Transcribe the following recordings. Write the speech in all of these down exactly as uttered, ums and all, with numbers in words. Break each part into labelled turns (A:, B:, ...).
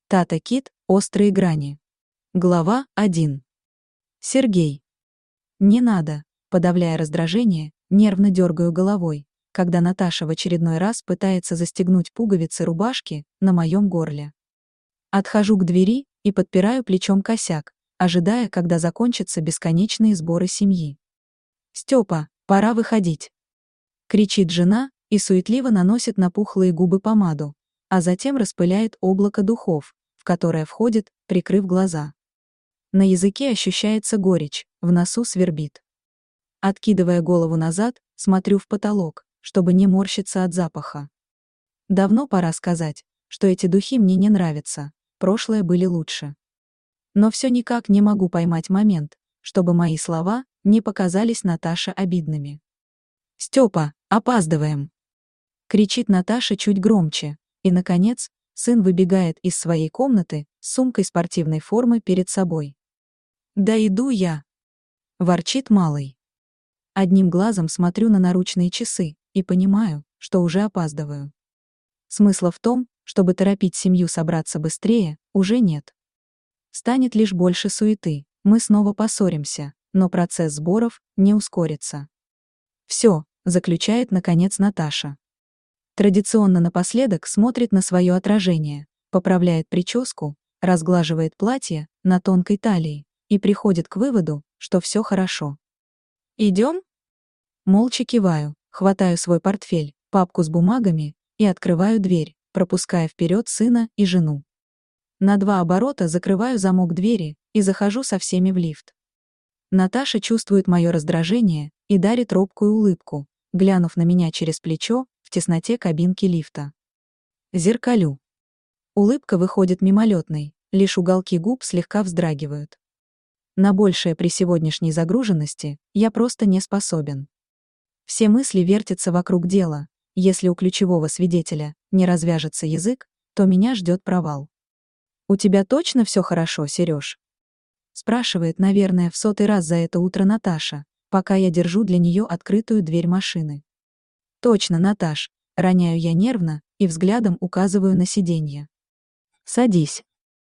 A: Тата Кит. Острые грани. Глава один. Сергей. Не надо, подавляя раздражение, нервно дергаю головой, когда Наташа в очередной раз пытается застегнуть пуговицы рубашки на моем горле. Отхожу к двери и подпираю плечом косяк, ожидая, когда закончатся бесконечные сборы семьи. «Степа, пора выходить!» Кричит жена и суетливо наносит на пухлые губы помаду, а затем распыляет облако духов, в которое входит, прикрыв глаза. На языке ощущается горечь, в носу свербит. Откидывая голову назад, смотрю в потолок, чтобы не морщиться от запаха. Давно пора сказать, что эти духи мне не нравятся, прошлые были лучше. Но все никак не могу поймать момент, чтобы мои слова не показались Наташе обидными. «Степа, опаздываем!» Кричит Наташа чуть громче, и, наконец, сын выбегает из своей комнаты с сумкой спортивной формы перед собой. «Да иду я!» — ворчит малый. Одним глазом смотрю на наручные часы и понимаю, что уже опаздываю. Смысла в том, чтобы торопить семью собраться быстрее, уже нет. Станет лишь больше суеты, мы снова поссоримся, но процесс сборов не ускорится. «Все», — заключает наконец Наташа. Традиционно напоследок смотрит на свое отражение, поправляет прическу, разглаживает платье на тонкой талии и приходит к выводу, что все хорошо. «Идем?» Молча киваю, хватаю свой портфель, папку с бумагами и открываю дверь, пропуская вперед сына и жену. На два оборота закрываю замок двери и захожу со всеми в лифт. Наташа чувствует мое раздражение и дарит робкую улыбку, глянув на меня через плечо в тесноте кабинки лифта. Зеркалю. Улыбка выходит мимолетной, лишь уголки губ слегка вздрагивают. На большее при сегодняшней загруженности я просто не способен. Все мысли вертятся вокруг дела. Если у ключевого свидетеля не развяжется язык, то меня ждет провал. «У тебя точно все хорошо, Сереж?» Спрашивает, наверное, в сотый раз за это утро Наташа, пока я держу для нее открытую дверь машины. «Точно, Наташ», роняю я нервно и взглядом указываю на сиденье. «Садись».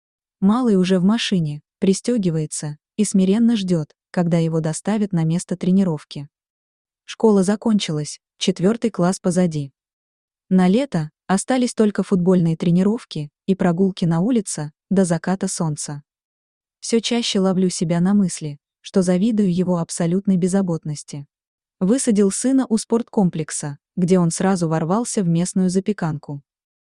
A: Малый уже в машине, пристегивается и смиренно ждет, когда его доставят на место тренировки. Школа закончилась, четвертый класс позади. На лето остались только футбольные тренировки и прогулки на улице до заката солнца. Все чаще ловлю себя на мысли, что завидую его абсолютной беззаботности. Высадил сына у спорткомплекса, где он сразу ворвался в местную запеканку.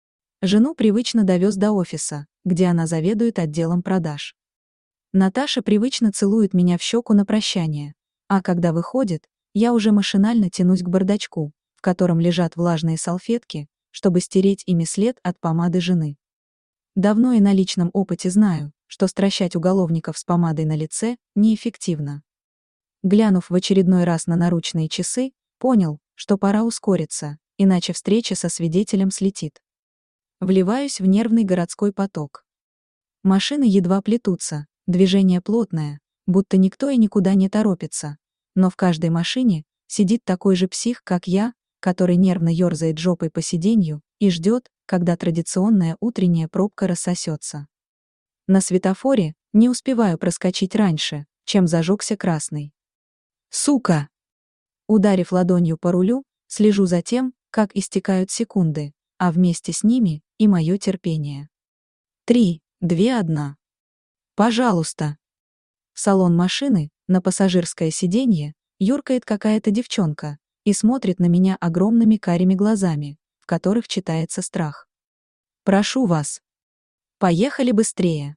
A: Жену привычно довез до офиса, где она заведует отделом продаж. Наташа привычно целует меня в щеку на прощание, а когда выходит, я уже машинально тянусь к бардачку, в котором лежат влажные салфетки, чтобы стереть ими след от помады жены. Давно и на личном опыте знаю, что стращать уголовников с помадой на лице неэффективно. Глянув в очередной раз на наручные часы, понял, что пора ускориться, иначе встреча со свидетелем слетит. Вливаюсь в нервный городской поток. Машины едва плетутся, движение плотное, будто никто и никуда не торопится, но в каждой машине сидит такой же псих, как я, который нервно ёрзает жопой по сиденью и ждет, когда традиционная утренняя пробка рассосется. На светофоре не успеваю проскочить раньше, чем зажегся красный. «Сука!» Ударив ладонью по рулю, слежу за тем, как истекают секунды, а вместе с ними и мое терпение. Три, две, одна. «Пожалуйста!» В салон машины, на пассажирское сиденье, юркает какая-то девчонка и смотрит на меня огромными карими глазами, в которых читается страх. «Прошу вас. Поехали быстрее.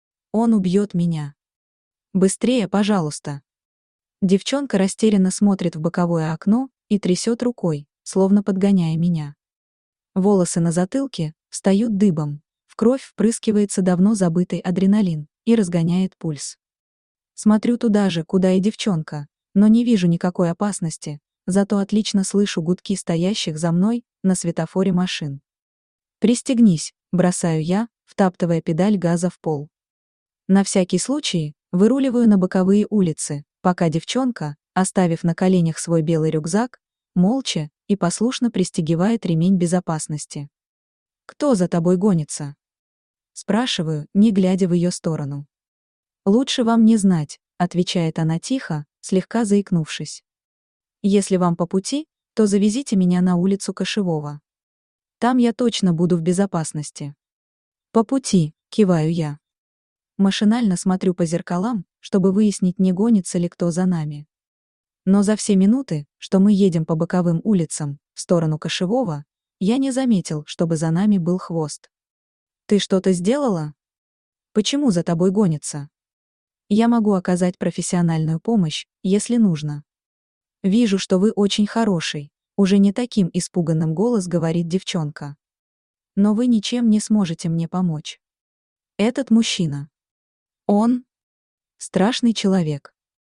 A: Он убьет меня. Быстрее, пожалуйста». Девчонка растерянно смотрит в боковое окно и трясет рукой, словно подгоняя меня. Волосы на затылке встают дыбом, в кровь впрыскивается давно забытый адреналин и разгоняет пульс. Смотрю туда же, куда и девчонка, но не вижу никакой опасности, зато отлично слышу гудки стоящих за мной на светофоре машин. «Пристегнись», — бросаю я, втаптывая педаль газа в пол. На всякий случай выруливаю на боковые улицы, пока девчонка, оставив на коленях свой белый рюкзак, молча и послушно пристегивает ремень безопасности. «Кто за тобой гонится?» Спрашиваю, не глядя в ее сторону. «Лучше вам не знать», — отвечает она тихо, слегка заикнувшись. «Если вам по пути, то завезите меня на улицу Кошевого. Там я точно буду в безопасности». «По пути», — киваю я. Машинально смотрю по зеркалам, чтобы выяснить, не гонится ли кто за нами. Но за все минуты, что мы едем по боковым улицам, в сторону Кошевого, я не заметил, чтобы за нами был хвост. «Ты что-то сделала? Почему за тобой гонится?» «Я могу оказать профессиональную помощь, если нужно». «Вижу, что вы очень хороший», — уже не таким испуганным голос говорит девчонка. «Но вы ничем не сможете мне помочь. Этот мужчина. Он страшный человек.